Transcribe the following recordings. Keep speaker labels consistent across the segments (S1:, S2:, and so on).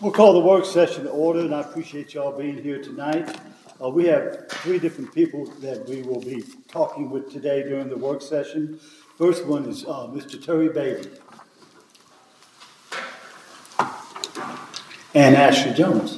S1: We'll call the work session to order, and I appreciate y'all being here tonight. We have 3 different people that we will be talking with today during the work session. First one is Mr. Terry Beatty and Ashley Jones.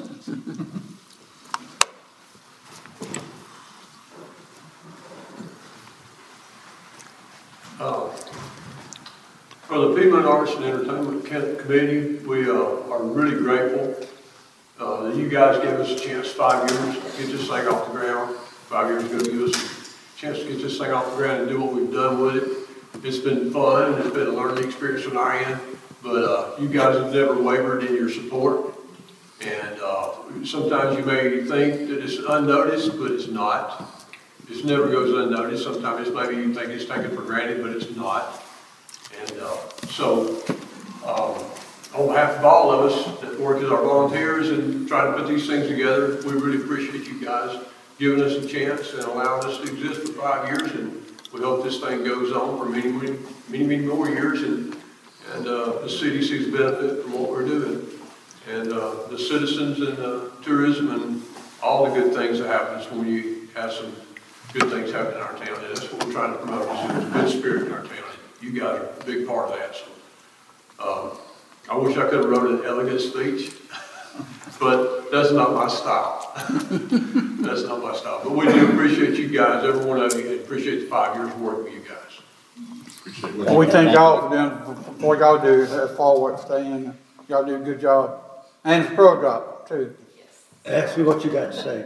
S2: For the Piedmont Arts and Entertainment Committee, we are really grateful that you guys gave us a chance 5 years to get this thing off the ground. 5 years ago, give us a chance to get this thing off the ground and do what we've done with it. It's been fun and it's been a learning experience on our end, but you guys have never wavered in your support. And sometimes you may think that it's unnoticed, but it's not. It never goes unnoticed. Sometimes maybe you think it's taken for granted, but it's not. And so, on behalf of all of us that work as our volunteers and try to put these things together, we really appreciate you guys giving us a chance and allowing us to exist for 5 years. And we hope this thing goes on for many more years. And the city sees benefit from what we're doing. And the citizens and tourism and all the good things that happens when you have some good things happen in our town. And that's what we're trying to promote, is a good spirit in our town. You guys are a big part of that. So, I wish I could have wrote an elegant speech, but that's not my style. That's not my style. But we do appreciate you guys, every one of you, and appreciate the 5 years working with you guys.
S3: Well, we thank y'all for doing what y'all do, forward, staying. Y'all do a good job. And it's pro job, too.
S1: Ask me what you got to say.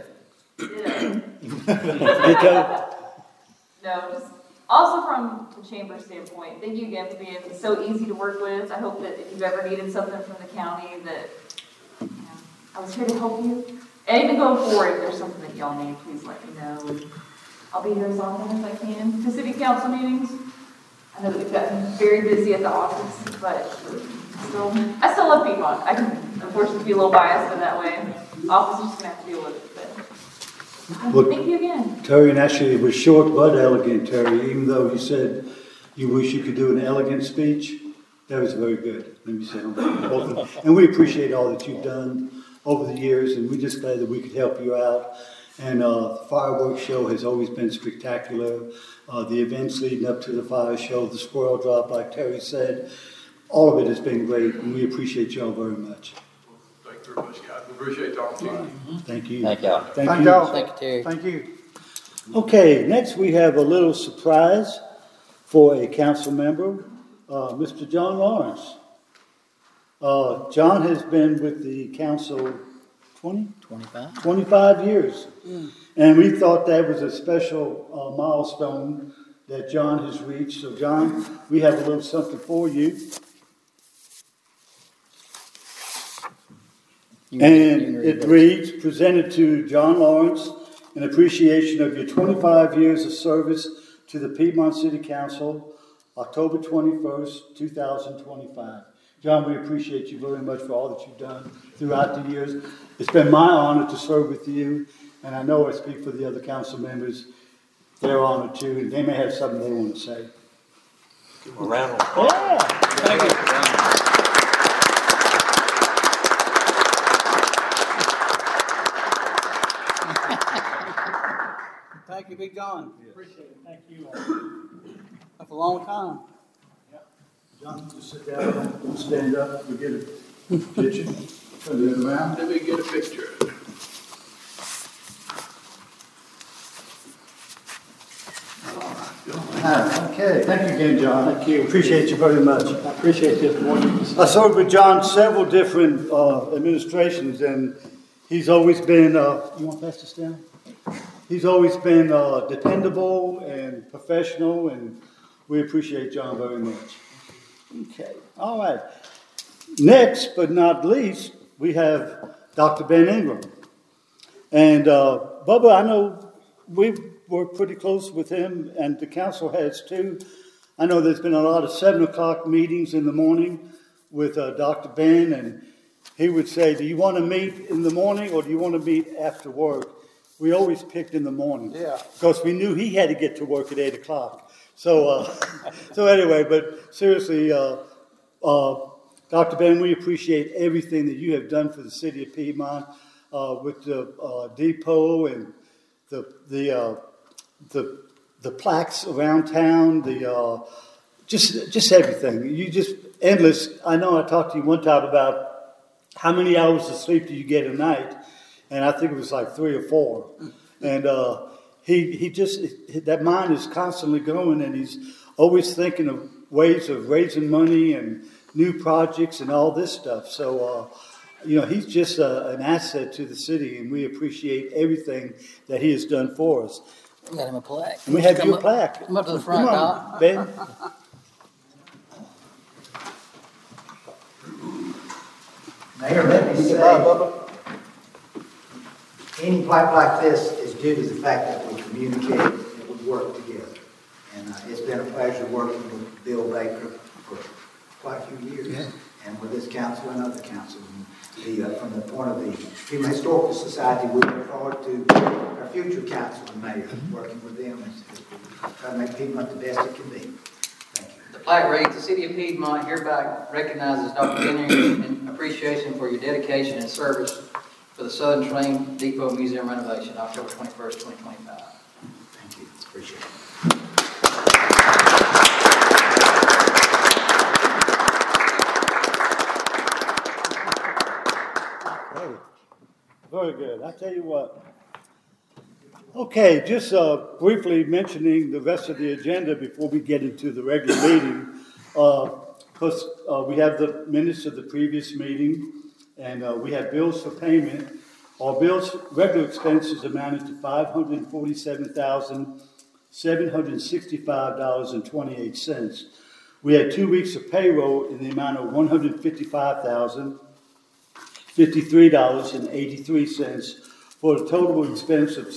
S4: No, just also from the chamber standpoint, thank you again for being so easy to work with. I hope that if you've ever needed something from the county, that I was here to help you. And even going forward, if there's something that y'all need, please let me know. And I'll be here as often as I can to city council meetings. I know that we've gotten very busy at the office, but I still love Piedmont. I can, unfortunately, be a little biased in that way. Office is just going to have to deal with it. But thank you again.
S1: Terry and Ashley, it was short but elegant, Terry. Even though you said you wish you could do an elegant speech, that was very good. Let me say that. And we appreciate all that you've done over the years, and we're just glad that we could help you out. And the fireworks show has always been spectacular. The events leading up to the fire show, the squirrel drop, like Terry said, all of it has been great, and we appreciate y'all very much.
S2: Thank you very much, guys. We appreciate the opportunity.
S1: Thank you.
S5: Thank y'all.
S1: Thank you.
S5: Thank you, Terry.
S3: Thank you.
S1: Okay, next we have a little surprise for a council member, Mr. John Lawrence. John has been with the council 25 years. And we thought that was a special milestone that John has reached. So John, we have a little something for you. And it reads, presented to John Lawrence, in appreciation of your 25 years of service to the Piedmont City Council, October 21st, 2025. John, we appreciate you very much for all that you've done throughout the years. It's been my honor to serve with you, and I know I speak for the other council members. They're honored too, and they may have something they want to say.
S2: Give them a round of applause.
S1: Yeah, thank you.
S3: Thank you, Big John. Appreciate it. Thank you. That's a long time.
S1: Yeah. John, just sit down, stand up, we get a picture. Turn it around.
S2: Let me get a picture.
S1: Okay, thank you again, John. Thank you. Appreciate you very much.
S3: I appreciate this morning.
S1: I served with John several different administrations, and he's always been, you want to pass this down? He's always been dependable and professional, and we appreciate John very much. Okay, all right. Next, but not least, we have Dr. Ben Ingram. And Bubba, I know we've worked pretty close with him, and the council has too. I know there's been a lot of 7 o'clock meetings in the morning with Dr. Ben, and he would say, do you want to meet in the morning or do you want to meet after work? We always picked in the morning.
S3: Yeah.
S1: Because we knew he had to get to work at 8 o'clock. So anyway, but seriously, Dr. Ben, we appreciate everything that you have done for the city of Piedmont with the depot and the plaques around town, just everything. You just endless. I know I talked to you one time about how many hours of sleep do you get a night, and I think it was like 3 or 4. And he just, that mind is constantly going, and he's always thinking of ways of raising money and new projects and all this stuff. So, he's just an asset to the city, and we appreciate everything that he has done for us.
S5: We got him a plaque.
S1: And we have you a plaque.
S5: Come up to the front,
S1: Come
S5: Doc.
S1: on, Ben.
S6: Mayor, let me say, any plaque like this is due to the fact that we communicate and we work together. And it's been a pleasure working with Bill Baker for quite a few years.
S1: Yeah.
S6: And with this council and other councils. From the point of the Piedmont Historical Society, we look forward to our future council and mayor, working with them as we try to make Piedmont the best it can be. Thank you.
S5: The plaque reads, "The City of Piedmont hereby recognizes Dr. Henry in appreciation for your dedication and service for the Southern Train Depot Museum renovation, October 21st, 2025.
S6: Thank you. Appreciate it.
S1: Hey, very good. I tell you what. Okay, just briefly mentioning the rest of the agenda before we get into the regular meeting. Because we have the minutes of the previous meeting, and we have bills for payment. Our bills, regular expenses amounted to $547,765.28. We had 2 weeks of payroll in the amount of $155,053.83 for a total expense of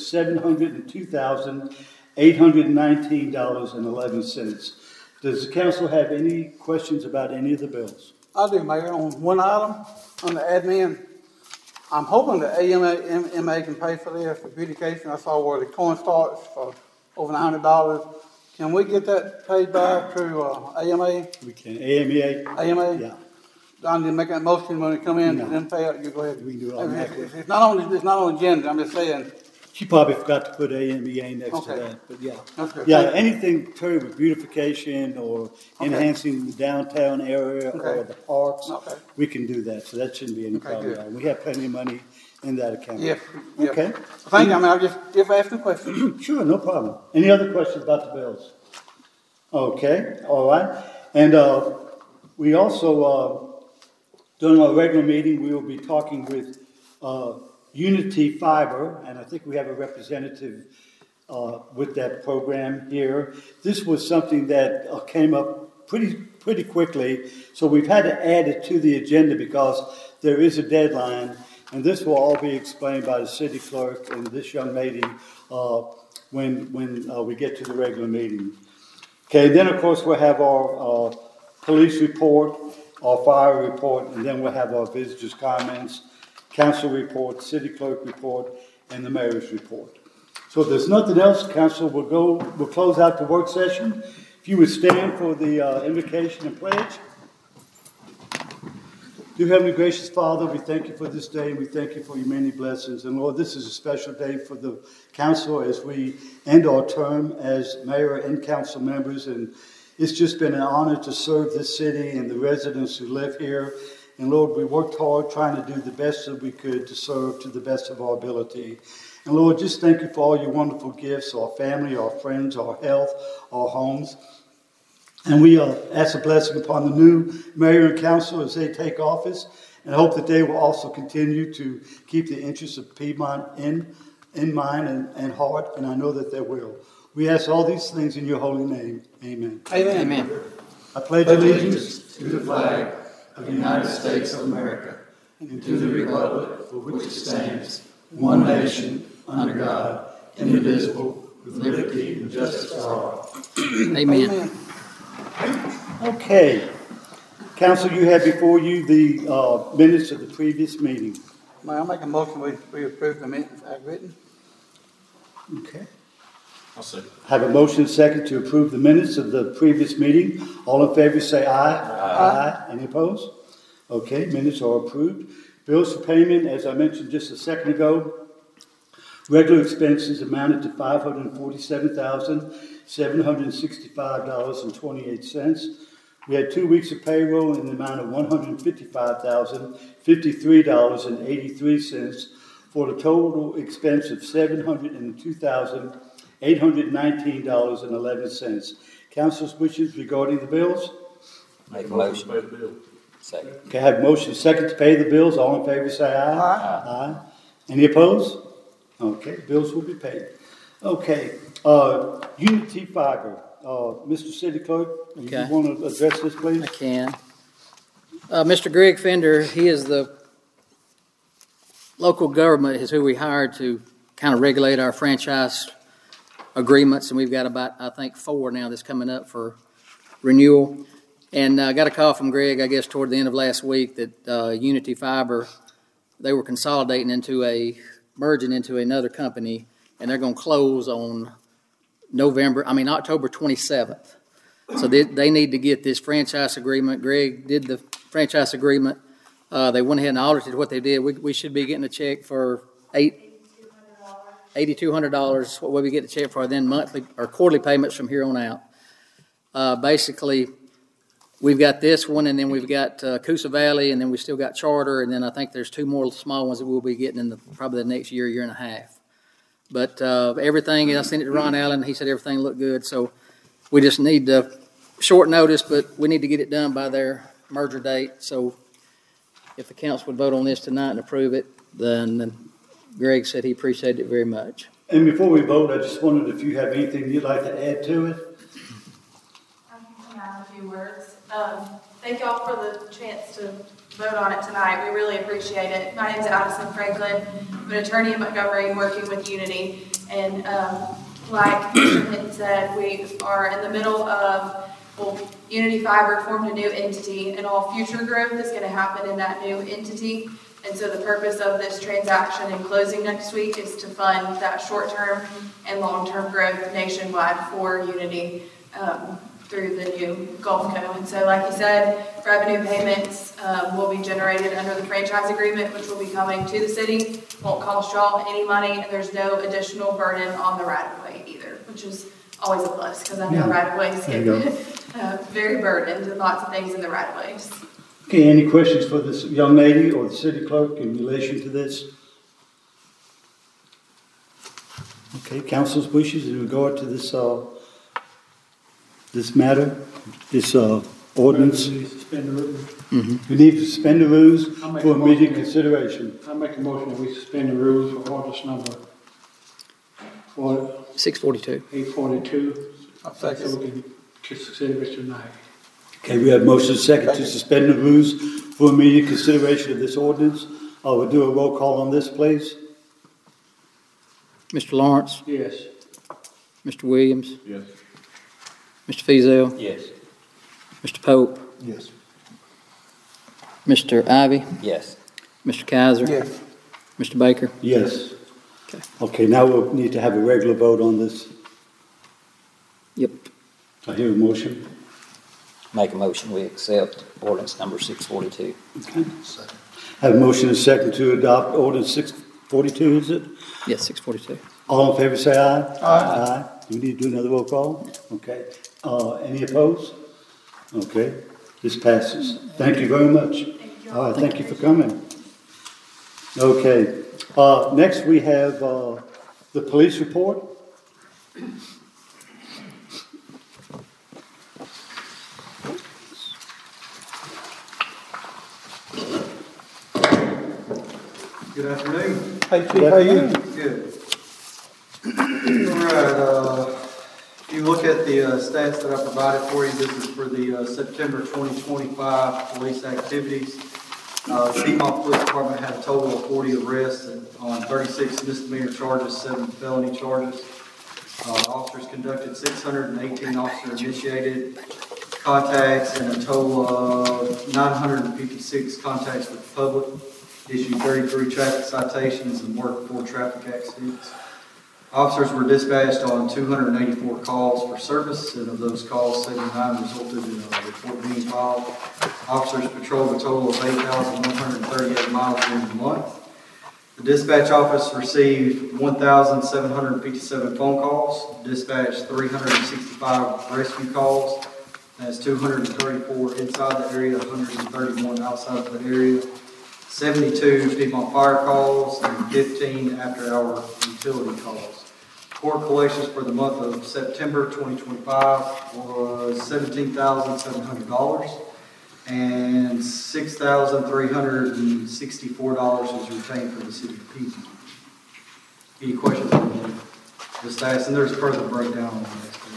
S1: $702,819.11. Does the council have any questions about any of the bills?
S3: I do, Mayor. On one item, on the admin, I'm hoping the AMA can pay for this, for beautification. I saw where the coin starts for over $100. Can we get that paid back through AMA?
S1: We can. AMEA?
S3: AMA?
S1: Yeah.
S3: I need to make that motion when it come in,
S1: No.
S3: and then pay it, you go ahead.
S1: We can do it automatically.
S3: It's not on the agenda, I'm just saying.
S1: She probably forgot to put AMEA next
S3: Okay.
S1: to that, but yeah.
S3: Okay.
S1: Yeah, anything to do with beautification or enhancing the downtown area or
S3: Okay.
S1: the parks,
S3: Okay.
S1: we can do that, so that shouldn't be any
S3: Okay,
S1: problem
S3: good.
S1: at all. We have plenty of money in that account.
S3: Yes.
S1: Okay.
S3: Thank you, I mean, I just asking questions.
S1: Sure, no problem. Any other questions about the bills? Okay, all right. And we also, during our regular meeting, we will be talking with Unity Fiber, and I think we have a representative with that program here. This was something that came up pretty quickly, so we've had to add it to the agenda because there is a deadline, and this will all be explained by the city clerk and this young lady when we get to the regular meeting. Okay, then of course we'll have our police report, our fire report, and then we'll have our visitors' comments, council report, city clerk report, and the mayor's report. So if there's nothing else, council we'll close out the work session. If you would stand for the invocation and pledge. Dear Heavenly Gracious Father, we thank you for this day, and we thank you for your many blessings. And Lord, this is a special day for the council as we end our term as mayor and council members. And it's just been an honor to serve this city and the residents who live here. And Lord, we worked hard trying to do the best that we could to serve to the best of our ability. And Lord, just thank you for all your wonderful gifts, our family, our friends, our health, our homes. And we ask a blessing upon the new mayor and council as they take office, and I hope that they will also continue to keep the interests of Piedmont in mind and heart, and I know that they will. We ask all these things in your holy name. Amen.
S3: Amen.
S5: Amen.
S1: I pledge allegiance
S7: to the flag of the United States of America and to the republic for which it stands, one nation, under God, indivisible, with liberty and justice for all.
S5: Amen.
S1: Okay. Council, you have before you the minutes of the previous meeting.
S3: May I make a motion we approve the minutes as written?
S1: Okay.
S7: I'll say.
S1: Have a motion second to approve the minutes of the previous meeting. All in favor say aye. Aye. Any opposed? Okay, minutes are approved. Bills for payment, as I mentioned just a second ago, regular expenses amounted to $547,765.28. We had 2 weeks of payroll in the amount of $155,053.83 for the total expense of $702,819.11. Council's wishes regarding the bills?
S8: Make a motion. Second.
S1: Okay, I have a motion second to pay the bills. All in favor say aye. Aye. Any opposed? Okay, bills will be paid. Okay, Unity Fiber, Mr. City Clerk,
S5: Okay.
S1: you want to address this, please?
S5: I can. Mr. Greg Fender, he is the local government is who we hired to kind of regulate our franchise agreements, and we've got about, I think, 4 now that's coming up for renewal. And I got a call from Greg, I guess, toward the end of last week that Unity Fiber, they were merging into another company, and they're going to close on October 27th. So they need to get this franchise agreement. Greg did the franchise agreement. They went ahead and audited what they did. We should be getting a check for $8,200. What we get a check for, then monthly or quarterly payments from here on out. Basically, we've got this one, and then we've got Coosa Valley, and then we still got Charter, and then I think there's 2 more small ones that we'll be getting in probably the next year and a half. But everything, I sent it to Ron Allen. He said everything looked good. So we just need short notice, but we need to get it done by their merger date. So if the council would vote on this tonight and approve it, then Greg said he appreciated it very much.
S1: And before we vote, I just wondered if you have anything you'd like to add to it?
S9: I can add a few words. Thank y'all for the chance to vote on it tonight. We really appreciate it. My name is Addison Franklin. I'm an attorney in Montgomery working with Unity. And like Mr. Hinton said, we are in the middle of, Unity Fiber formed a new entity, and all future growth is going to happen in that new entity. And so the purpose of this transaction and closing next week is to fund that short-term and long-term growth nationwide for Unity through the new Gulf Co. And so, like you said, revenue payments will be generated under the franchise agreement, which will be coming to the city. Won't cost y'all any money, and there's no additional burden on the right-of-way either, which is always a plus, because I know right-of-ways get very burdened and lots of things in the right-of-ways.
S1: Okay, any questions for this young lady or the city clerk in relation to this? Okay, council's wishes in regard to this this matter, this ordinance.
S3: Suspend the rules.
S1: We need to suspend the rules
S3: I'll make
S1: for
S3: a motion.
S1: immediate consideration.
S3: I make a motion that we suspend the rules for ordinance number
S5: 642.
S3: 842. So we can consider it tonight.
S1: Okay, we have motion second to suspend the rules for immediate consideration of this ordinance. We'll do a roll call on this, please.
S5: Mr. Lawrence,
S3: Yes.
S5: Mr. Williams,
S2: Yes.
S5: Mr. Feazell,
S8: Yes.
S5: Mr. Pope,
S1: Yes.
S5: Mr. Ivy,
S8: Yes.
S5: Mr. Kaiser, Mr. Baker.
S1: Yes.
S5: Okay.
S1: Okay, now we'll need to have a regular vote on this.
S5: Yep.
S1: I hear a motion.
S8: Make a motion, we accept ordinance number 642.
S1: Okay. Have a motion and a second to adopt ordinance 642, is it?
S5: Yes, 642.
S1: All in favor say aye. Aye. Do we need to do another roll call? Okay. Any opposed? Okay, this passes. Thank you very much. All right, thank you for coming. Okay, next we have the police report.
S10: Good afternoon.
S3: Hey, Chief, how you?
S10: Good. All right, if you look at the stats that I provided for you, this is for the September 2025 police activities. Piedmont Police Department had a total of 40 arrests on 36 misdemeanor charges, 7 felony charges. Officers conducted 618 officer-initiated contacts and a total of 956 contacts with the public. Issued 33 traffic citations and worked 4 traffic accidents. Officers were dispatched on 284 calls for service, and of those calls, 79 resulted in a report being filed. Officers patrolled a total of 8,138 miles during the month. The dispatch office received 1,757 phone calls, dispatched 365 rescue calls. That's 234 inside the area, 131 outside of the area, 72 Piedmont fire calls, and 15 after-hour utility calls. Court collections for the month of September 2025 was $17,700, and $6,364 was retained for the city of Piedmont. Any questions on the stats? And there's a further breakdown on the next page.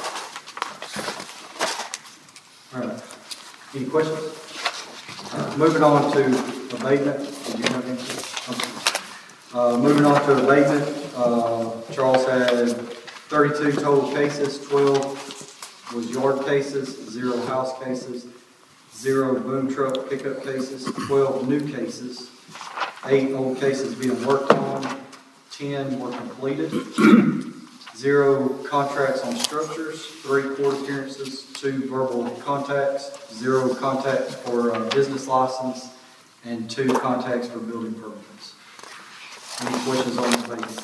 S10: All right. Any questions? All right. Moving on to abatement. Did you have anything? Okay. Moving on to abatement. Charles had 32 total cases. 12 was yard cases, 0 house cases, 0 boom truck pickup cases, 12 new cases, 8 old cases being worked on, 10 were completed, 0 contracts on structures, 3 court appearances, 2 verbal contacts, 0 contacts for business license, and 2 contacts for building permits. Any questions on this abatement?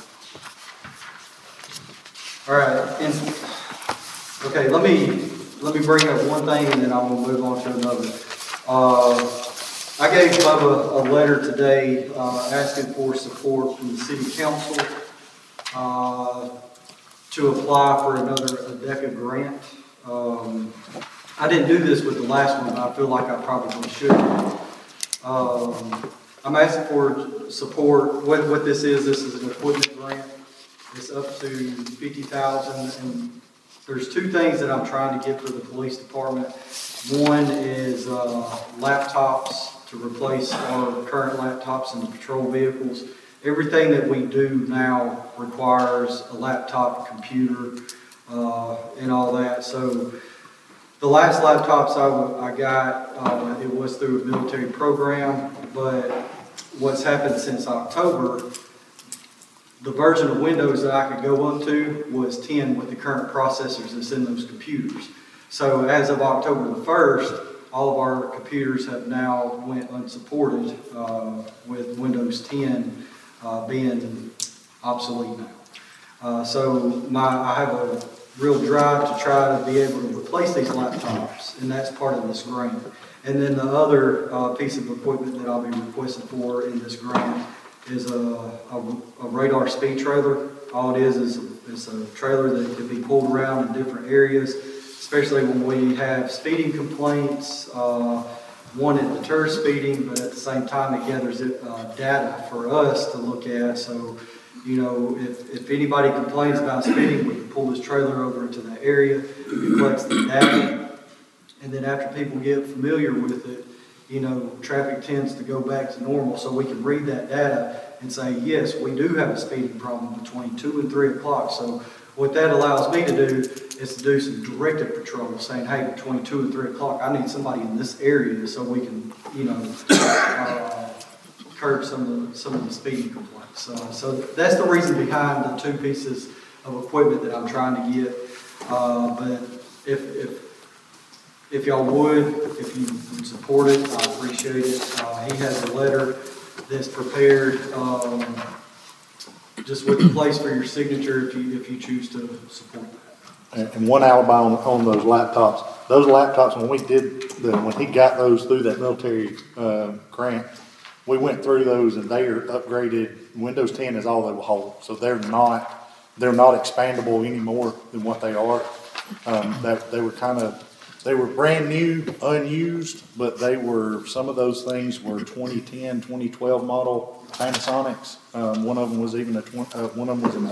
S10: All right, okay, let me bring up one thing and then I'm going to move on to another. I gave Bubba a letter today asking for support from the city council to apply for another ADECA grant. I didn't do this with the last one, but I feel like I probably should. I'm asking for support. What this is an equipment grant. It's up to $50,000, and there's 2 things that I'm trying to get for the police department. One is laptops to replace our current laptops in the patrol vehicles. Everything that we do now requires a laptop, computer, and all that. So the last laptops I got, it was through a military program, but what's happened since October, the version of Windows that I could go up to was 10 with the current processors that's in those computers. So as of October the 1st, all of our computers have now went unsupported with Windows 10 being obsolete now. So I have a real drive to try to be able to replace these laptops, and that's part of this grant. And then the other piece of equipment that I'll be requesting for in this grant is a radar speed trailer. All it is a trailer that can be pulled around in different areas, especially when we have speeding complaints. One, it deters speeding, but at the same time, it gathers data for us to look at. So, you know, if anybody complains about speeding, we can pull this trailer over into the area, it collects the data, and then after people get familiar with it, you know, traffic tends to go back to normal, so we can read that data and say, yes, we do have a speeding problem between 2 and 3 o'clock. So what that allows me to do is to do some directed patrol, saying, hey, between 2 and 3 o'clock, I need somebody in this area so we can, you know, curb some of the speeding complaints. So that's the reason behind the 2 pieces of equipment that I'm trying to get. But if y'all would, if you would support it, I appreciate it. He has a letter that's prepared just with a place for your signature if you choose to support that.
S11: And one alibi on those laptops. Those laptops, when he got those through that military grant, we went through those and they are upgraded. Windows 10 is all they will hold, so they're not expandable any more than what they are. They were brand new, unused, but some of those things were 2010, 2012 model Panasonics. One of them was even one of them was an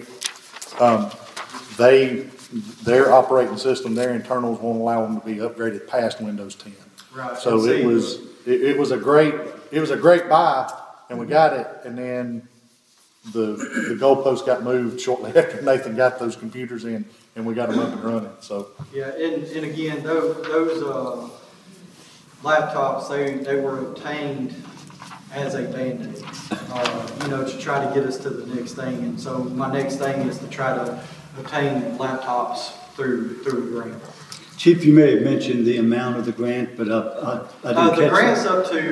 S11: 08. Their operating system, their internals won't allow them to be upgraded past Windows 10.
S10: Right.
S11: So it was a great buy, and we got it, and then the goalpost got moved shortly after Nathan got those computers in, and we got them up and running. So
S10: yeah, and again, those laptops they were obtained as a Band-Aid, to try to get us to the next thing. And so my next thing is to try to obtain laptops through a grant.
S1: Chief, you may have mentioned the amount of the grant, but I didn't catch
S10: The grant's
S1: it.
S10: up to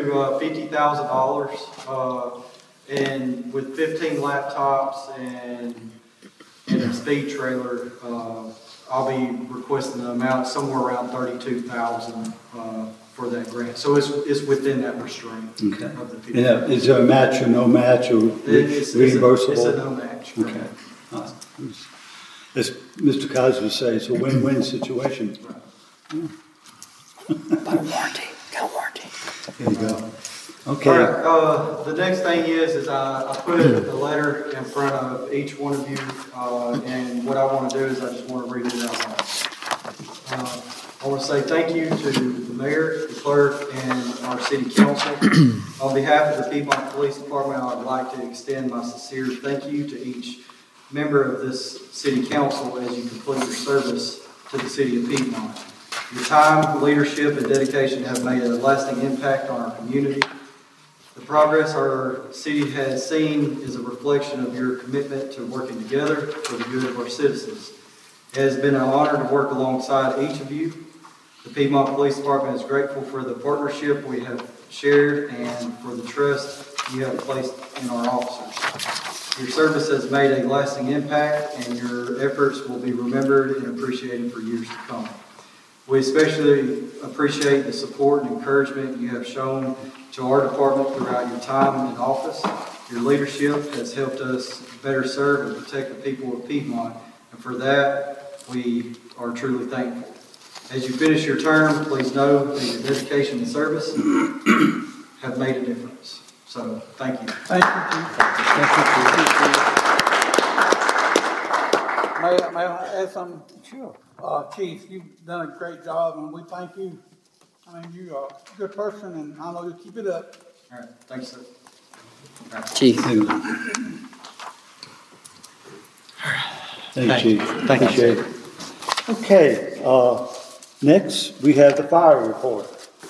S10: $50,000, and with 15 laptops and a speed trailer, I'll be requesting the amount somewhere around $32,000 for that grant. So it's within that restraint
S1: Okay.
S10: of the $50,000.
S1: And is there a match or no match or reimbursable?
S10: It's a no match.
S1: Okay. As Mr. Kaiser would say, it's a win-win situation.
S5: Got a warranty.
S1: There you go.
S10: All
S1: Okay.
S10: right, the next thing is I put the letter in front of each one of you, and what I want to do is I just want to read it out loud. I want to say thank you to the mayor, the clerk, and our city council. On behalf of the Piedmont Police Department, I would like to extend my sincere thank you to each member of this city council as you complete your service to the city of Piedmont. Your time, leadership, and dedication have made a lasting impact on our community. The progress our city has seen is a reflection of your commitment to working together for the good of our citizens. It has been an honor to work alongside each of you. The Piedmont Police Department is grateful for the partnership we have shared and for the trust you have placed in our officers. Your service has made a lasting impact, and your efforts will be remembered and appreciated for years to come. We especially appreciate the support and encouragement you have shown to our department throughout your time in office. Your leadership has helped us better serve and protect the people of Piedmont, and for that, we are truly thankful. As you finish your term, please know that your dedication and service have made a difference. So, thank you.
S3: Thank you, Chief. May I add something?
S1: Sure.
S3: Chief, you've done a great job, and we thank you. I mean, you are a good person, and I know you'll keep it up.
S10: All right, thanks, sir.
S5: Chief.
S1: Thank you, Chief. Appreciate it. Okay, next, we have the fire report.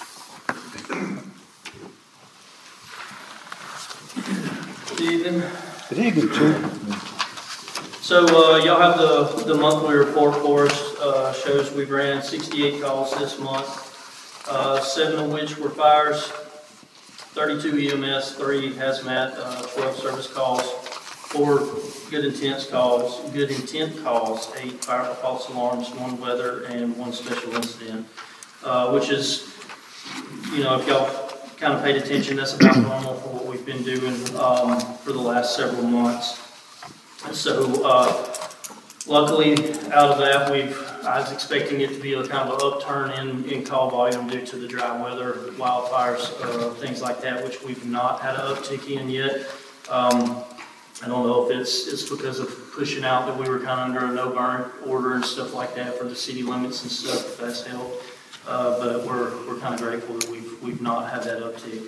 S12: Good evening.
S1: Good evening, Chief.
S12: So y'all have the monthly report for us. Shows we've ran 68 calls this month, 7 of which were fires, 32 EMS, 3 hazmat, 12 service calls, 4 good intent calls, 8 fire false alarms, 1 weather, and 1 special incident, which is, if y'all kind of paid attention, that's about normal for what we've been doing for the last several months. So, luckily, out of that, I was expecting it to be a kind of an upturn in call volume due to the dry weather, wildfires, things like that, which we've not had an uptick in yet. I don't know if it's because of pushing out that we were kind of under a no-burn order and stuff like that for the city limits and stuff, if that's helped. But we're kind of grateful that we've not had that uptick.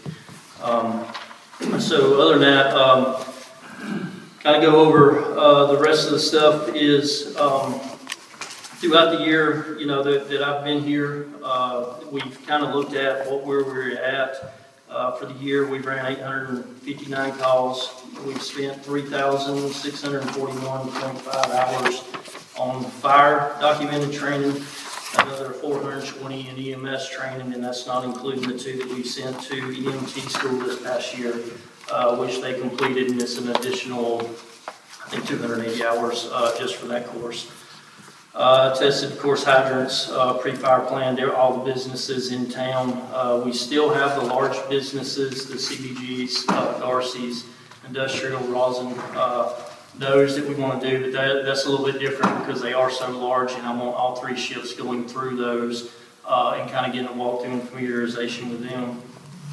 S12: So other than that, kind of go over the rest of the stuff is throughout the year, that I've been here, we've kind of looked at where we're at. For the year, we ran 859 calls. We've spent 3,641.5 hours on fire documented training, another 420 in EMS training, and that's not including the 2 that we've sent to EMT school this past year, which they completed, and it's an additional, I think, 280 hours just for that course. Tested, of course, hydrants, pre-fire plan, all the businesses in town. We still have the large businesses, the CBGs, Darcy's, industrial, rosin, those that we want to do, but that's a little bit different because they are so large, and I want all 3 shifts going through those and kind of getting a walkthrough and familiarization with them.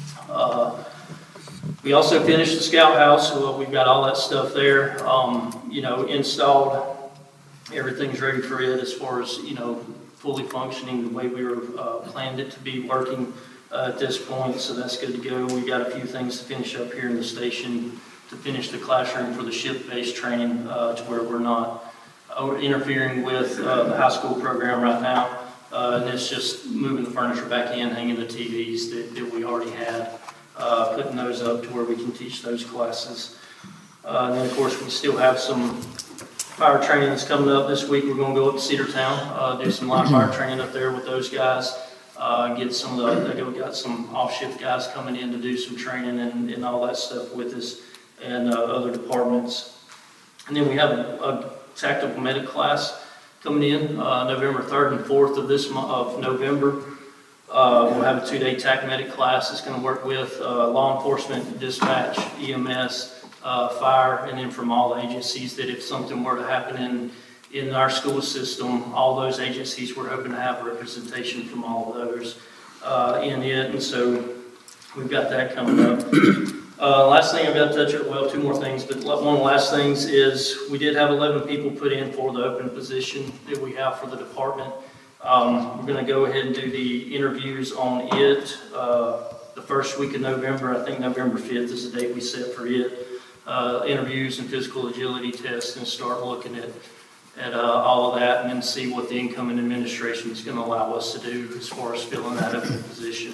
S12: We also finished the Scout House, so we've got all that stuff there, installed. Everything's ready for it as far as, fully functioning the way we were planned it to be working at this point, so that's good to go. We've got a few things to finish up here in the station to finish the classroom for the shift-based training to where we're not interfering with the high school program right now. And it's just moving the furniture back in, hanging the TVs that we already had. putting those up to where we can teach those classes. And then, of course, we still have some fire training that's coming up this week. We're going to go up to Cedartown, do some live fire training up there with those guys. Get some of we got some off-shift guys coming in to do some training and all that stuff with us and other departments. And then we have a tactical medic class coming in November 3rd and 4th of this month of November. We'll have a 2-day TAC medic class that's going to work with law enforcement, dispatch, EMS, fire, and then from all agencies, that if something were to happen in our school system, all those agencies, we're hoping to have representation from all of those in it. And so we've got that coming up. Last thing I've got to touch on, well, 2 more things, but one of the last things is we did have 11 people put in for the open position that we have for the department. We're going to go ahead and do the interviews on it the first week of November. I think November 5th is the date we set for it. Interviews and physical agility tests, and start looking at all of that, and then see what the incoming administration is going to allow us to do as far as filling that open position.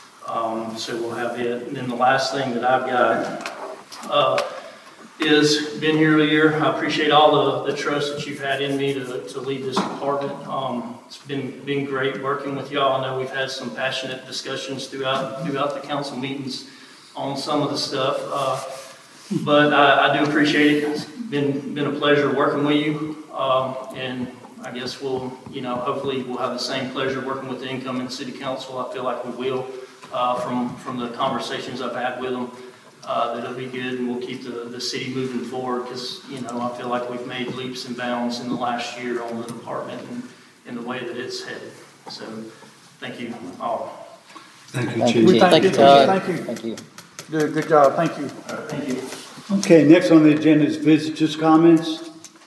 S12: So we'll have it. And then the last thing that I've got is been here a year. I appreciate all the trust that you've had in me to lead this department. It's been great working with y'all. I know we've had some passionate discussions throughout the council meetings on some of the stuff. But I do appreciate it. It's been a pleasure working with you. And I guess we'll, hopefully we'll have the same pleasure working with the incoming city council. I feel like we will, from the conversations I've had with them. That'll be good, and we'll keep the city moving forward, because, I feel like we've made leaps and bounds in the last year on the department and in the way that it's headed. So, thank you all.
S1: Thank you,
S8: Thank
S1: Chief.
S8: you.
S3: Thank you,
S5: Todd.
S3: Thank you.
S8: Thank you.
S3: Good job. Thank you.
S12: Thank you.
S1: Okay, next on the agenda is visitors' comments.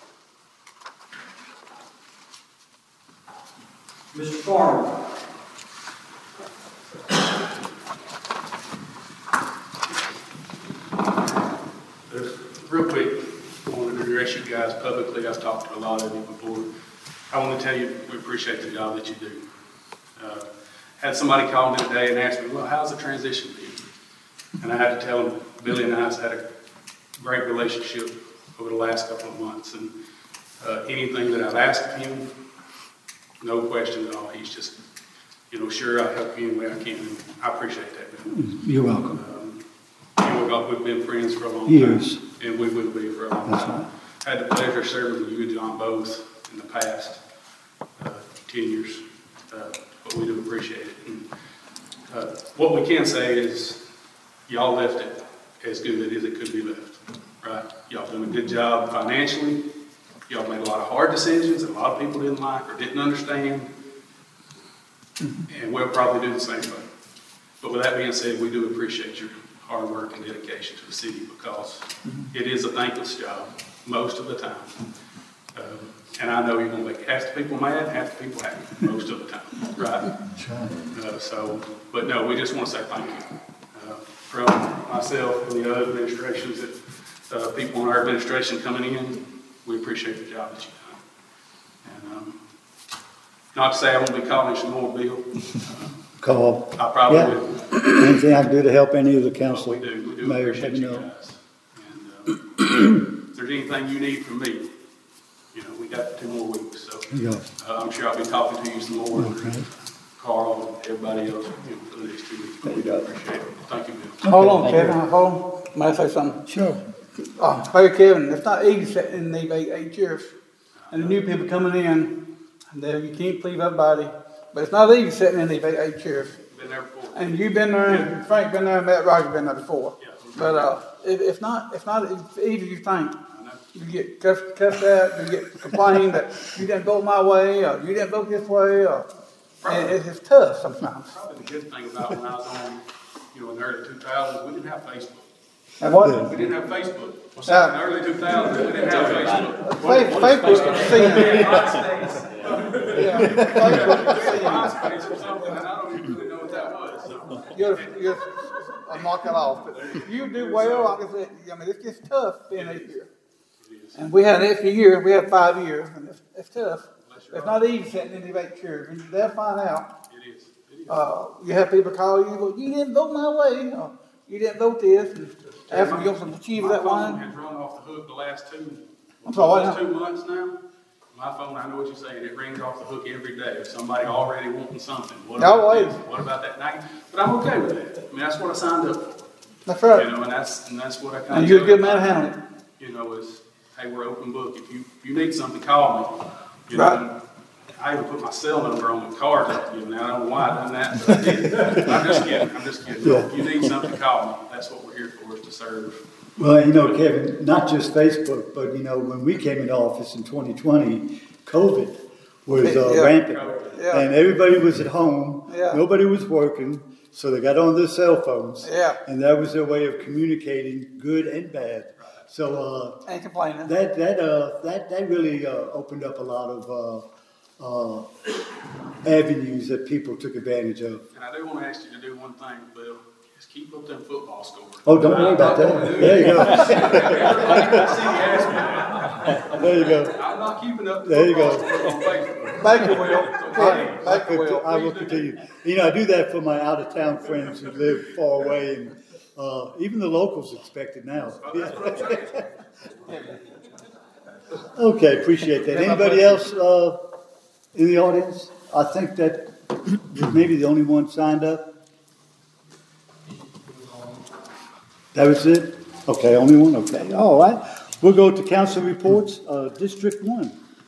S10: Mr. Farmer.
S13: Real quick, I wanted to address you guys publicly. I've talked to a lot of you before. I want to tell you we appreciate the job that you do. Had somebody call me today and ask me, well, how's the transition been? And I had to tell them, Billy and I have had a great relationship over the last couple of months. And anything that I've asked of him, no question at all. He's just, sure, I'll help you any way I can. And I appreciate that, Bill.
S1: You're welcome.
S13: We've been friends for a long
S1: Years.
S13: time. And we will be for a long
S1: That's
S13: time. Had the pleasure of serving with you and John both in the past 10 years. But we do appreciate it. And, what we can say is y'all left it as good as it could be left, right? Y'all done a good job financially. Y'all made a lot of hard decisions that a lot of people didn't like or didn't understand. And we'll probably do the same thing. But with that being said, we do appreciate your hard work and dedication to the city, because it is a thankless job most of the time. And I know you're going to make half the people mad, half the people happy most of the time, right? But no, we just want to say thank you. From myself and the other administrations, that people in our administration coming in, we appreciate the job that you've done. And not to say I won't be calling you some more, Bill.
S1: Call.
S13: I probably will.
S1: Anything I can do to help any of the council
S13: We do
S1: mayors, let
S13: appreciate
S1: me
S13: you
S1: know.
S13: guys. And if there's anything you need from me, we got 2 more weeks, so
S1: Yeah.
S13: I'm sure I'll be talking to you some more.
S1: Okay.
S13: Carl and everybody else, for the next 2 weeks. But we do appreciate it. Thank you, Bill.
S3: Hold on, Kevin. Hold on. May I say something?
S1: Sure.
S3: Hey, Kevin, it's not easy sitting in these 8 chairs. And the new people coming in, and you can't please everybody. But it's not easy sitting in these 8 chairs.
S13: Been there before.
S3: And you've been there, and Frank been there, and Matt Roger been there before.
S13: Yeah.
S3: But it's not as easy as you think. You get cussed at, you get complained that you didn't vote my way, or you didn't vote this way, and it's tough sometimes.
S13: Probably the good thing about when I was on, in the early 2000s, we didn't have Facebook.
S3: And what?
S13: We didn't have Facebook. In the early 2000s, we didn't have Facebook.
S3: Facebook is seeing. Yeah, Facebook is seeing.
S13: MySpace or something, and I don't even really know what that was. So.
S3: I'll knock it off. But you do well, it's just tough being 8 years. And we had an extra year, we had 5 years, and it's tough. It's not easy sitting in these 8 chairs. When they'll find out.
S13: It is.
S3: You have people call you, well, you didn't vote my way. you didn't vote this, and after you to achieve that
S13: My phone
S3: one.
S13: has rung off the hook the last
S3: I'm sorry,
S13: last 2 months now. My phone, I know what you're saying, it rings off the hook every day. If somebody already wanting something, what
S3: No
S13: about
S3: way.
S13: this? What about that night? But I'm okay with that. I mean, that's what I signed up for.
S3: That's right.
S13: You know, and that's what I kind of.
S3: And you're a good man to handle it.
S13: You know, is, hey, we're open book. If you need something, call me. You
S3: Right.
S13: know, I even put my cell number on the card up to you. Now, I don't know why I done that, but I did. I'm just kidding.
S1: Yeah.
S13: If you need something, call me. That's what we're here for, is to serve.
S1: Well, you know, Kevin, not just Facebook, but, you know, when we came into office in 2020, COVID was
S3: Yeah.
S1: rampant.
S3: Yeah.
S1: And everybody was at home.
S3: Yeah.
S1: Nobody was working, so they got on their cell phones.
S3: Yeah.
S1: And that was their way of communicating, good and bad. So
S3: Ain't complaining.
S1: that really opened up a lot of avenues that people took advantage of.
S13: And I do want to ask you to do one thing, Bill. Is keep up them football scores.
S1: Oh, don't worry about that. There you go.
S13: I see you asked me that.
S1: There you go.
S13: I'm not keeping up the
S1: There you
S13: football
S1: go.
S13: scores on Facebook.
S3: Thank you, Will.
S1: I will continue. You know, I do that for my out-of-town friends who live far away, and even the locals expect it now. Okay, appreciate that. Anybody else in the audience? I think that you're maybe the only one signed up. That was it? Okay, only one? Okay, all right. We'll go to council reports, District 1.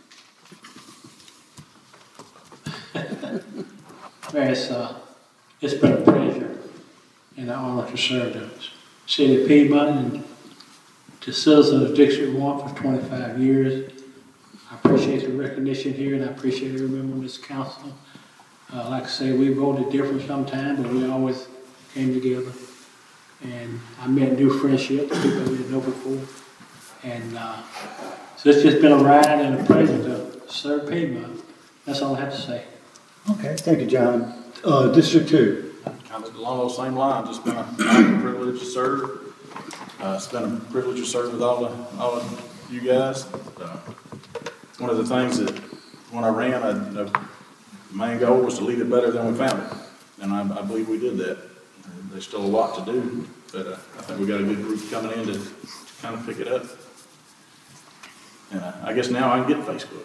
S14: It's been a pleasure and an honor to serve the city of Piedmont and to citizens of District 1 for 25 years. I appreciate the recognition here, and I appreciate every member of this council. Like I say, we voted different sometimes, but we always came together. And I met new friendships, people we didn't know before. And so it's just been a ride and a pleasure to serve Piedmont. That's all I have to say.
S1: Okay, thank you, John. District 2.
S15: Kind of along those same lines, it's been a privilege to serve. It's been a privilege to serve with all of you guys. One of the things that when I ran, the main goal was to leave it better than we found it. And I believe we did that. There's still a lot to do, but I think we got a good group coming in to kind of pick it up. And I guess now I can get Facebook.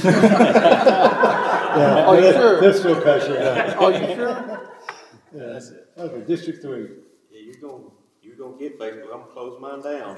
S1: Yeah,
S3: Are you sure?
S1: This will cut you out.
S3: Are you sure?
S1: Yeah, that's it. Okay, District 3.
S16: Yeah, you're gonna get Facebook. I'm gonna close mine down.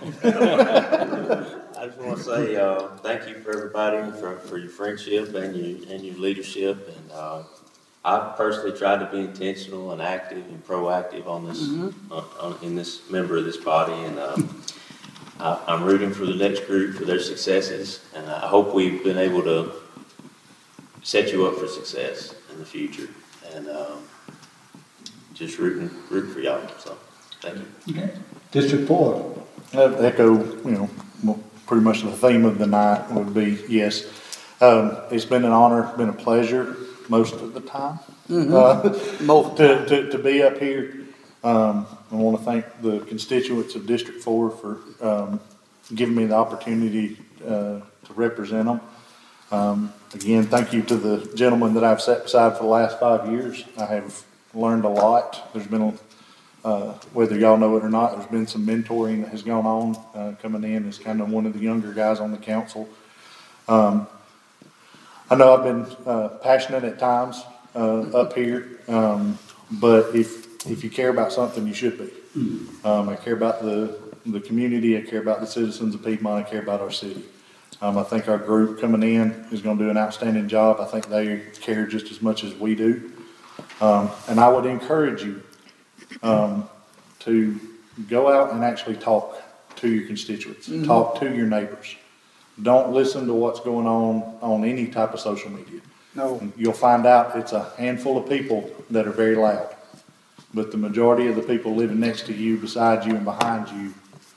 S16: I just want to say thank you for everybody for your friendship and your leadership. And I've personally tried to be intentional and active and proactive on this in this member of this body, and I'm rooting for the next group for their successes, and I hope we've been able to set you up for success in the future, and just rooting for y'all. So, thank you.
S1: Okay. District 4.
S11: Echo, pretty much the theme of the night would be, yes, it's been an honor, been a pleasure most of the time to be up here. I want to thank the constituents of District 4 for giving me the opportunity to represent them. Again, thank you to the gentleman that I've sat beside for the last 5 years. I have learned a lot. There's been, whether y'all know it or not, there's been some mentoring that has gone on coming in as kind of one of the younger guys on the council. I know I've been passionate at times up here, but if you care about something, you should be. I care about the community. I care about the citizens of Piedmont. I care about our city. I think our group coming in is going to do an outstanding job. I think they care just as much as we do. And I would encourage you to go out and actually talk to your constituents, talk to your neighbors. Don't listen to what's going on any type of social media.
S3: No.
S11: You'll find out it's a handful of people that are very loud. But the majority of the people living next to you, beside you, and behind you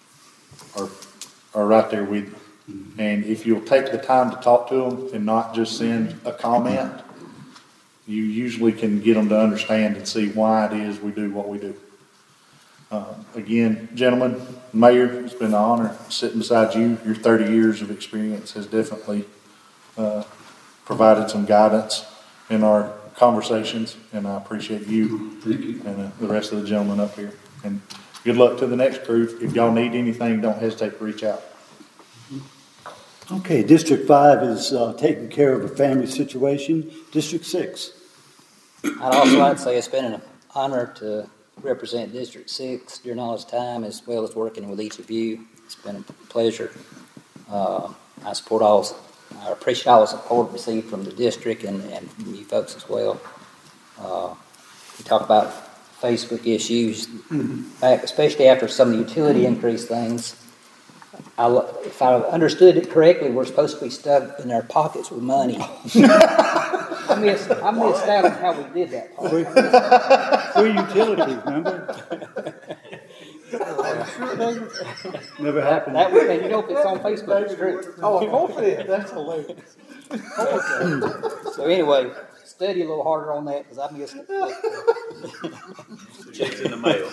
S11: are right there with you. And if you'll take the time to talk to them and not just send a comment, you usually can get them to understand and see why it is we do what we do. Again, gentlemen, Mayor, it's been an honor sitting beside you. Your 30 years of experience has definitely provided some guidance in our conversations, and I appreciate you and the rest of the gentlemen up here. And good luck to the next crew. If y'all need anything, don't hesitate to reach out.
S1: Okay, District 5 is taking care of a family situation. District 6.
S8: I'd also like to say it's been an honor to represent District 6 during all this time, as well as working with each of you. It's been a pleasure. I appreciate all the support received from the district and from you folks as well. We talk about Facebook issues, especially after some of the utility increase things. If I understood it correctly, we're supposed to be stuck in our pockets with money. I missed out on how we did that part.
S1: Free utilities, remember? Never happened.
S8: That would, you know, if it's on Facebook, it's true.
S3: Oh, of course it is.
S1: That's hilarious.
S8: So anyway, study a little harder on that because I missed it.
S16: Check's in the mail.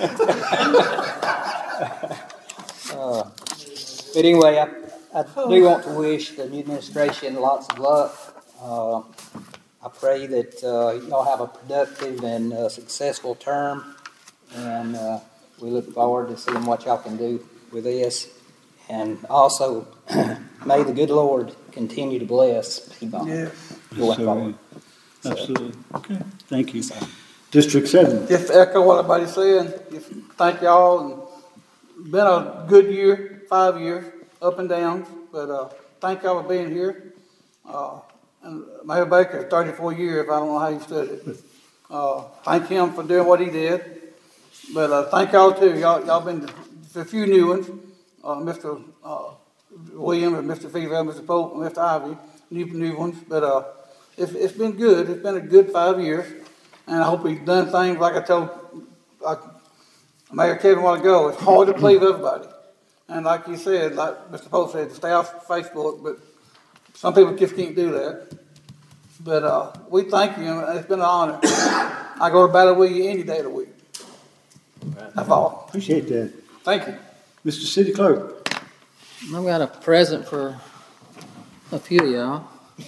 S8: But anyway, I do want to wish the new administration lots of luck. I pray that y'all have a productive and successful term, and we look forward to seeing what y'all can do with this. And also, may the good Lord continue to bless Piedmont going forward.
S1: Absolutely. Okay, thank you. District 7.
S3: Just to echo what everybody's saying, just thank y'all. And been a good year, 5 years, up and down, but thank y'all for being here. And Mayor Baker, 34 years, I don't know how you stood it, but thank him for doing what he did. But thank y'all too. Y'all been a few new ones, Mr. William and Mr. Fever, Mr. Pope and Mr. Ivy, new ones. But it's been good. It's been a good 5 years, and I hope he's done things like I told Mayor Kevin a while ago. It's hard to please everybody, and like you said, like Mr. Pope said, stay off Facebook, but some people just can't do that. But we thank you, and it's been an honor. I go to battle with you any day of the week. That's all.
S1: Appreciate that.
S3: Thank you.
S1: Mr. City Clerk.
S5: I've got a present for a few of y'all.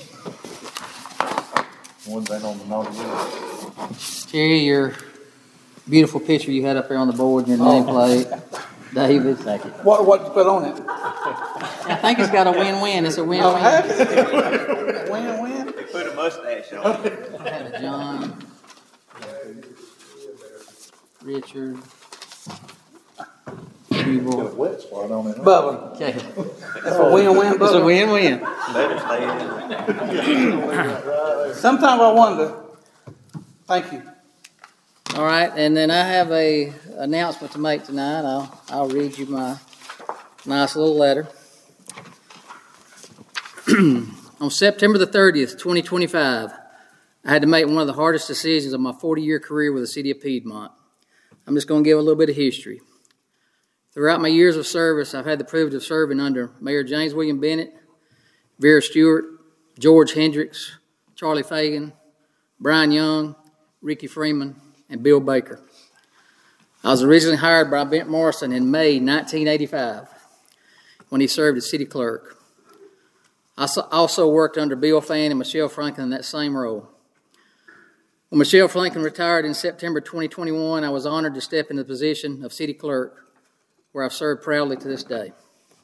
S11: One thing on the naughty list.
S5: Jerry, your beautiful picture you had up there on the board, your nameplate. David, thank you.
S3: What you put on it?
S5: I think it's got a win-win. It's a win-win.
S3: Win-win?
S16: They put a mustache on it.
S5: I had a John, Richard,
S11: Got a
S5: Hubel.
S11: wet spot on it. Huh?
S3: Bubba.
S5: Okay.
S3: That's a win-win,
S5: It's a
S3: Bubba.
S5: win-win.
S16: Let him stay in.
S3: Sometimes I wonder. Thank you.
S5: All right, and then I have a announcement to make tonight. I'll read you my nice little letter. On September the 30th, 2025, I had to make one of the hardest decisions of my 40-year career with the city of Piedmont. I'm just going to give a little bit of history. Throughout my years of service, I've had the privilege of serving under Mayor James William Bennett, Vera Stewart, George Hendricks, Charlie Fagan, Brian Young, Ricky Freeman, and Bill Baker. I was originally hired by Bent Morrison in May 1985 when he served as city clerk. I also worked under Bill Fann and Michelle Franklin in that same role. When Michelle Franklin retired in September 2021, I was honored to step into the position of city clerk, where I've served proudly to this day.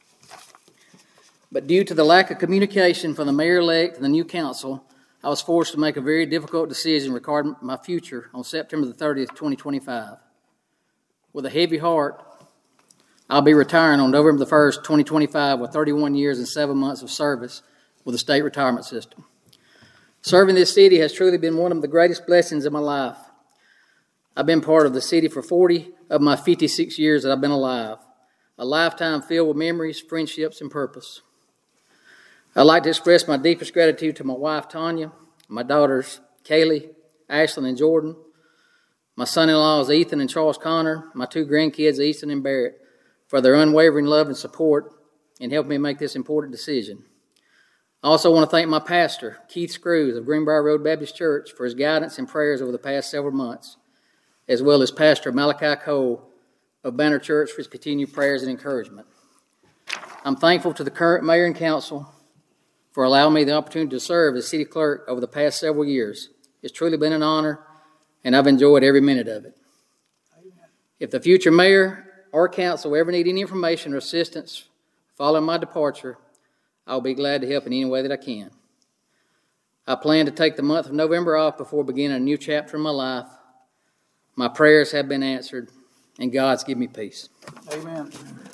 S5: But due to the lack of communication from the mayor-elect and the new council, I was forced to make a very difficult decision regarding my future on September the 30th, 2025. With a heavy heart, I'll be retiring on November the 1st, 2025 with 31 years and 7 months of service with the state retirement system. Serving this city has truly been one of the greatest blessings in my life. I've been part of the city for 40 of my 56 years that I've been alive, a lifetime filled with memories, friendships, and purpose. I'd like to express my deepest gratitude to my wife, Tanya, my daughters, Kaylee, Ashlyn, and Jordan, my son-in-laws, Ethan and Charles Connor, my two grandkids, Easton and Barrett, for their unwavering love and support in helping me make this important decision. I also want to thank my pastor, Keith Screws of Greenbrier Road Baptist Church, for his guidance and prayers over the past several months, as well as Pastor Malachi Cole of Banner Church for his continued prayers and encouragement. I'm thankful to the current mayor and council for allowing me the opportunity to serve as city clerk over the past several years. It's truly been an honor, and I've enjoyed every minute of it. If the future mayor or council ever need any information or assistance following my departure, I'll be glad to help in any way that I can. I plan to take the month of November off before beginning a new chapter in my life. My prayers have been answered, and God's given me peace.
S3: Amen.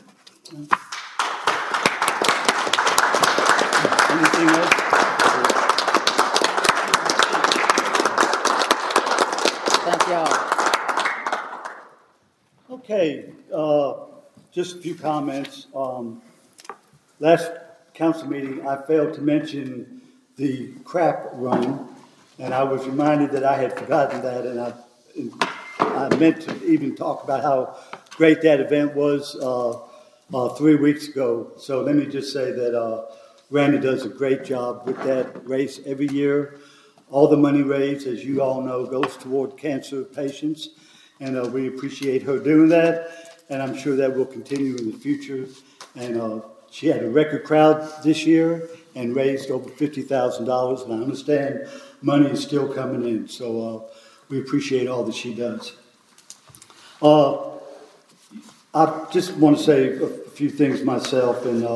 S1: Anything else?
S5: Thank y'all.
S1: Okay, just a few comments. Last council meeting, I failed to mention the crap run, and I was reminded that I had forgotten that, and I meant to even talk about how great that event was 3 weeks ago. So let me just say that Randy does a great job with that race every year. All the money raised, as you all know, goes toward cancer patients, and we appreciate her doing that, and I'm sure that will continue in the future. And she had a record crowd this year and raised over $50,000, and I understand money is still coming in, so we appreciate all that she does. I just want to say a few things myself, and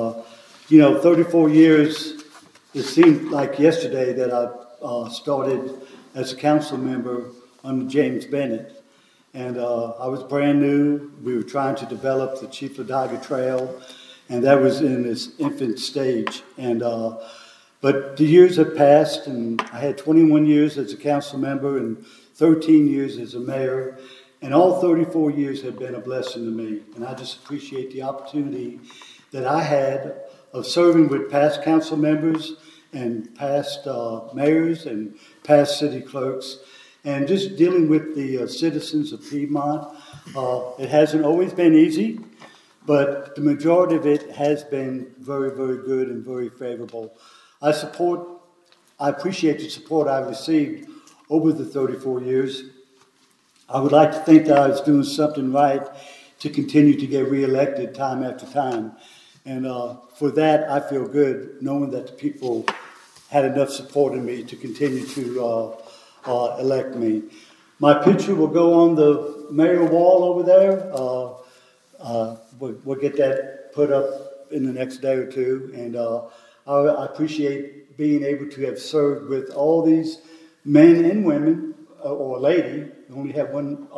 S1: 34 years, it seemed like yesterday that I started as a council member under James Bennett, and I was brand new. We were trying to develop the Chief Ladaga Trail, and that was in its infant stage. And but the years have passed, and I had 21 years as a council member and 13 years as a mayor, and all 34 years have been a blessing to me. And I just appreciate the opportunity that I had of serving with past council members and past mayors and past city clerks, and just dealing with the citizens of Piedmont. It hasn't always been easy, but the majority of it has been very, very good and very favorable. I appreciate the support I've received over the 34 years. I would like to think that I was doing something right to continue to get reelected time after time. And for that, I feel good, knowing that the people had enough support in me to continue to elect me. My picture will go on the mayor wall over there. We'll get that put up in the next day or two. And I appreciate being able to have served with all these men and women, or lady. We only have one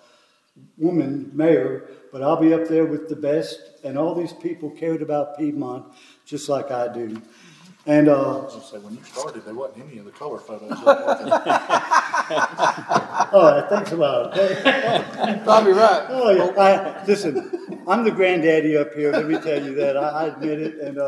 S1: woman mayor, but I'll be up there with the best, and all these people cared about Piedmont just like I do. And
S11: I was going to say, when you started, there wasn't any of the color photos up there.
S1: All right, thanks a lot.
S3: Probably right.
S1: Oh, yeah. Listen, I'm the granddaddy up here. Let me tell you that. I admit it. And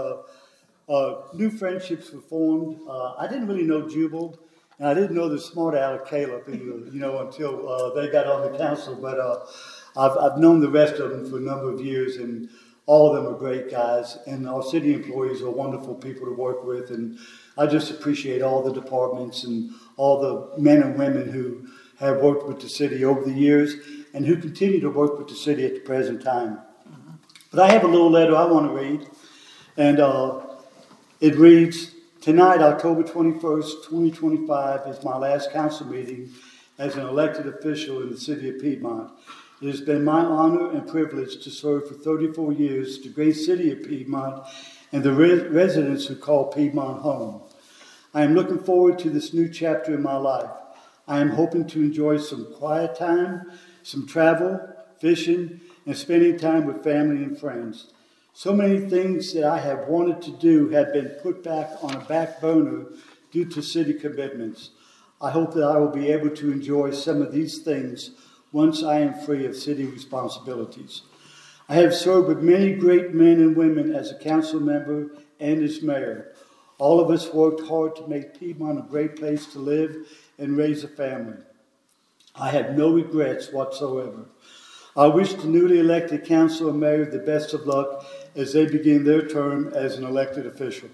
S1: new friendships were formed. I didn't really know Jubal, and I didn't know the smart aleck Caleb, until they got on the council. But I've known the rest of them for a number of years, and all of them are great guys. And our city employees are wonderful people to work with. And I just appreciate all the departments and all the men and women who have worked with the city over the years and who continue to work with the city at the present time. But I have a little letter I want to read. And it reads, "Tonight, October 21st, 2025, is my last council meeting as an elected official in the city of Piedmont. It has been my honor and privilege to serve for 34 years the great city of Piedmont and the residents who call Piedmont home. I am looking forward to this new chapter in my life. I am hoping to enjoy some quiet time, some travel, fishing, and spending time with family and friends. So many things that I have wanted to do have been put back on a back burner due to city commitments. I hope that I will be able to enjoy some of these things once I am free of city responsibilities. I have served with many great men and women as a council member and as mayor. All of us worked hard to make Piedmont a great place to live and raise a family. I have no regrets whatsoever. I wish the newly elected council and mayor the best of luck as they begin their term as an elected official.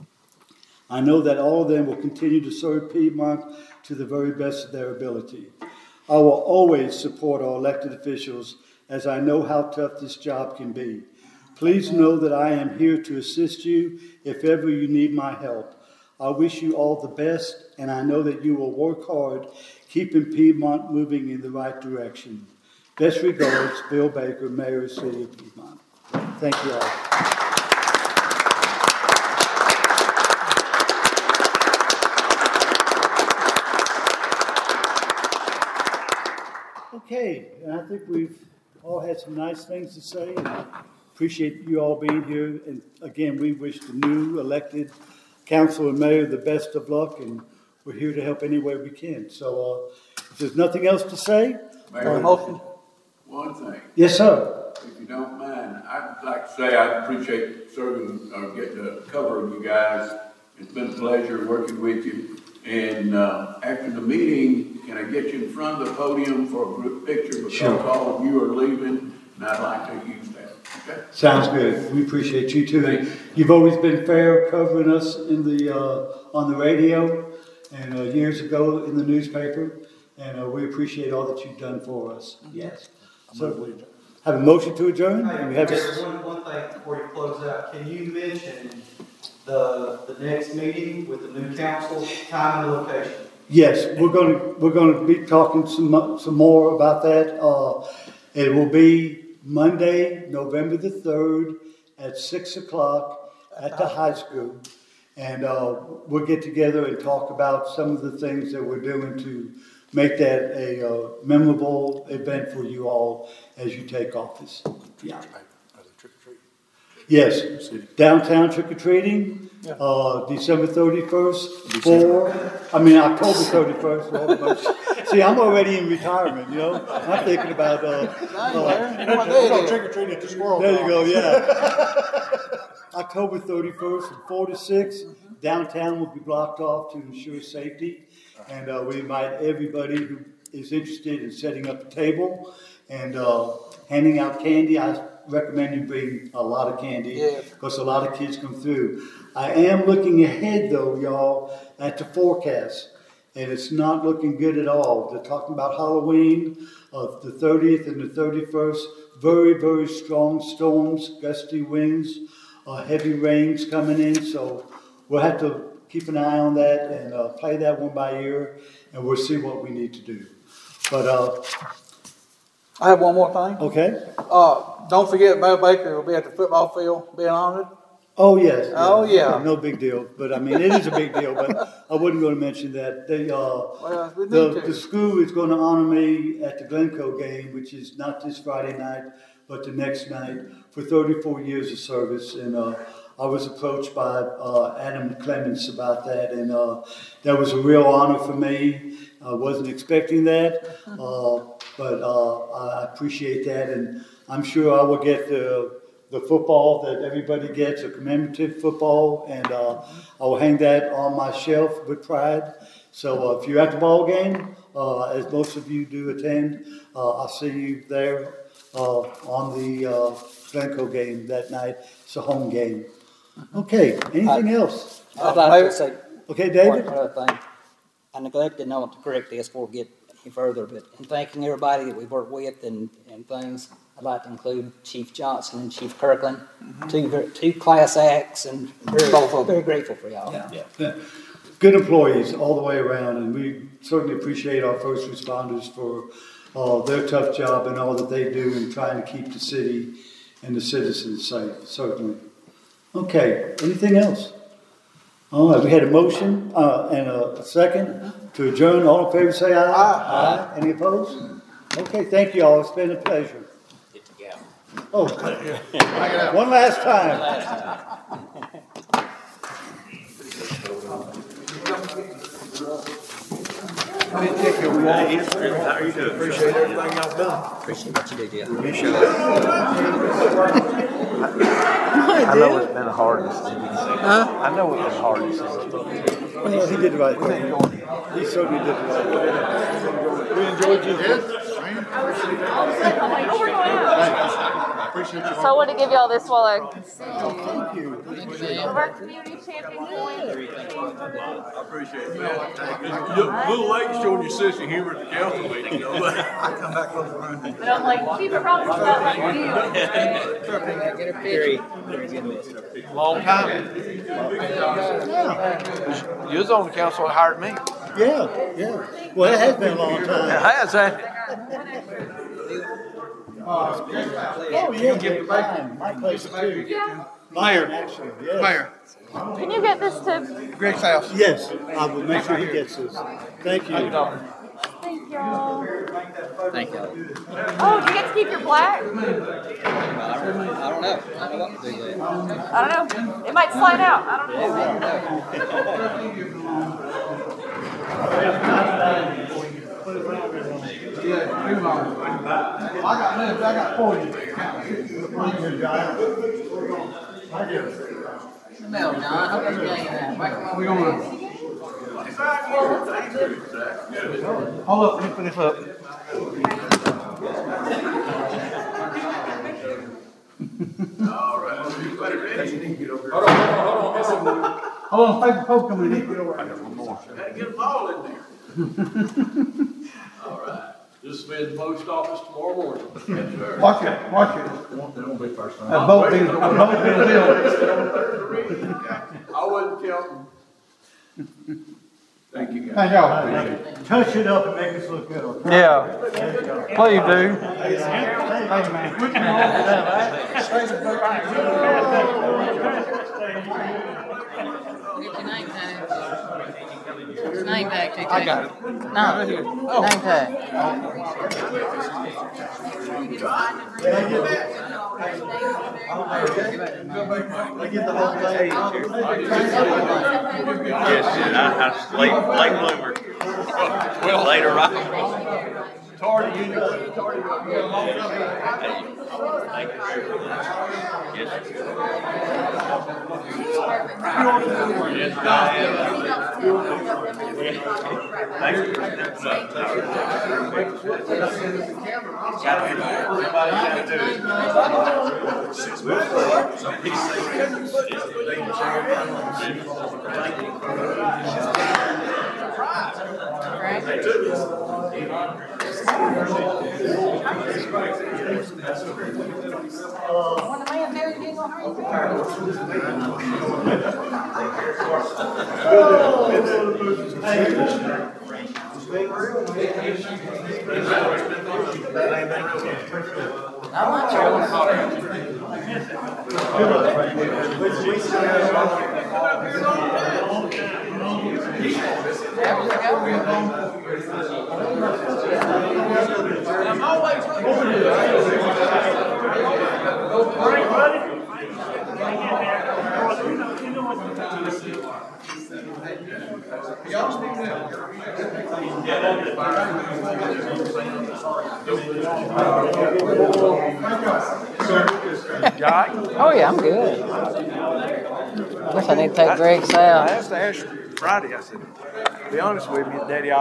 S1: I know that all of them will continue to serve Piedmont to the very best of their ability. I will always support our elected officials as I know how tough this job can be. Please know that I am here to assist you if ever you need my help. I wish you all the best, and I know that you will work hard, keeping Piedmont moving in the right direction. Best regards, Bill Baker, Mayor of the City of Piedmont. Thank you all. Okay, and I think we've all had some nice things to say, and I appreciate you all being here. And again, we wish the new elected council and mayor the best of luck, and we're here to help any way we can. So if there's nothing else to say, motion.
S17: One thing.
S1: Yes, sir.
S17: If you don't mind, I'd like to say I appreciate serving, or getting to cover you guys. It's been a pleasure working with you. And after the meeting, can I get you in front of the podium for a group picture? Because
S1: Sure.
S17: all of you are leaving, and I'd like to use that. Okay?
S1: Sounds good. We appreciate you too. You've always been fair covering us in the on the radio and years ago in the newspaper, and we appreciate all that you've done for us. Yes. So, have a motion to adjourn? And we have
S10: One thing before you close out, can you mention the next meeting with the new council, time and location?
S1: Yes, we're going to be talking some more about that. It will be Monday, November the 3rd at 6 o'clock at the high school. And we'll get together and talk about some of the things that we're doing to make that a memorable event for you all as you take office. Yeah. Yes, downtown trick-or-treating, December 31st, October 31st. See, I'm already in retirement, you know? I'm thinking about,
S11: trick-or-treating at the squirrel.
S1: There you go, yeah. October 31st from 4 to 6, downtown will be blocked off to ensure safety. And we invite everybody who is interested in setting up a table and handing out candy. I recommend you bring a lot of candy because a lot of kids come through. I am looking ahead, though, y'all, at the forecast, and it's not looking good at all. They're talking about Halloween, the 30th and the 31st. Very, very strong storms, gusty winds, heavy rains coming in. So we'll have to keep an eye on that and play that one by ear, and we'll see what we need to do. But
S3: I have one more thing.
S1: Okay.
S3: Don't forget, Mayor Baker will be at the football field being honored.
S1: Oh, yes.
S3: Oh, yeah.
S1: No big deal. But, I mean, it is a big deal, but I wasn't going to mention that. The school is going to honor me at the Glencoe game, which is not this Friday night, but the next night, for 34 years of service. And I was approached by Adam Clements about that, and that was a real honor for me. I wasn't expecting that, but I appreciate that, and I'm sure I will get the football that everybody gets, a commemorative football, and I will hang that on my shelf with pride. So if you're at the ball game, as most of you do attend, I'll see you there on the Glencoe game that night. It's a home game. Okay, anything else?
S8: I'd like to say
S1: okay, David?
S8: one other thing. I neglected not to correct this before we get any further, but in thanking everybody that we've worked with and things, I'd like to include Chief Johnson and Chief Kirkland, two class acts, and very grateful for y'all.
S1: Yeah. Good employees all the way around, and we certainly appreciate our first responders for their tough job and all that they do in trying to keep the city and the citizens safe, certainly. Okay, anything else? All right, we had a motion and a second to adjourn. All in favor say aye. Aye. Any opposed? Okay, thank you all. It's been a pleasure. Oh, one last time.
S8: How are you doing? Appreciate everything y'all done. Appreciate what you do, Jeff.
S18: I know it's been a hard decision. I know it's been hard decision.
S1: Well, he did the right thing. He certainly did the right thing. We enjoyed you.
S4: So I want to give y'all this while I see you.
S1: Thank you.
S4: Of our community champion points.
S2: I appreciate it, man. You're a little late showing your sense of humor at the council meeting, you know. I come back close around.
S4: But I'm like, Chief, I promise it's not like you.
S8: Get a picture.
S18: Long time. You was on the council that hired me.
S1: Yeah. Well, it has been a long time.
S18: It has,
S1: Oh, yeah, give my place too.
S4: Yeah.
S1: Mayor, actually, yes.
S10: Mayor.
S4: Can you get this to?
S10: Greg's house.
S1: Yes, I will make sure he gets this. Thank you.
S4: Thank y'all.
S5: Thank you.
S4: Oh, do you get to keep your black?
S5: I don't know. I don't know what to do there.
S4: I don't know. It might slide out. I don't
S3: I got 40.
S5: No, John, I hope you're getting that.
S3: We're gonna. Hold up, let me finish up. Hold on, paper poke coming in.
S2: Gotta get them all in there. All right. This will be at the post office tomorrow morning. Yes, sir.
S3: Watch it, watch it.
S15: They won't be first time.
S3: A boat being built.
S2: I wasn't counting.
S17: Thank you, guys.
S3: Thank y'all.
S1: Touch it up and make us look good, okay?
S3: Yeah, please do.
S5: Get your name tag. Get your name tag, TK.
S3: I got it.
S5: No, name tag.
S16: Yes, late bloomer. Well, later on.
S2: Tardy, you know, tardy.
S16: Thank you very much. Yes. Yes, I am. Thank you for stepping up. Everybody got
S5: Oh yeah, I'm good. I guess I need to take Greg's
S18: I
S5: out.
S18: asked Ash Friday, I said, to be honest with you, Daddy,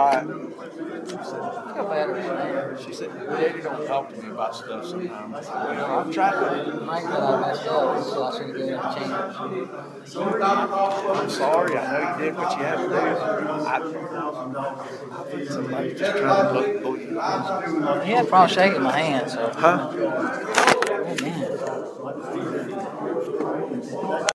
S18: she said, Daddy don't talk to me about stuff sometimes. I said, well, I've tried to.
S5: Mike said I messed up, so I should have given him a chance.
S18: I'm sorry, I know you did what you had to do. I think somebody's just trying to look both.
S5: He had problems shaking my hand, so.
S18: Huh?
S5: Oh, man.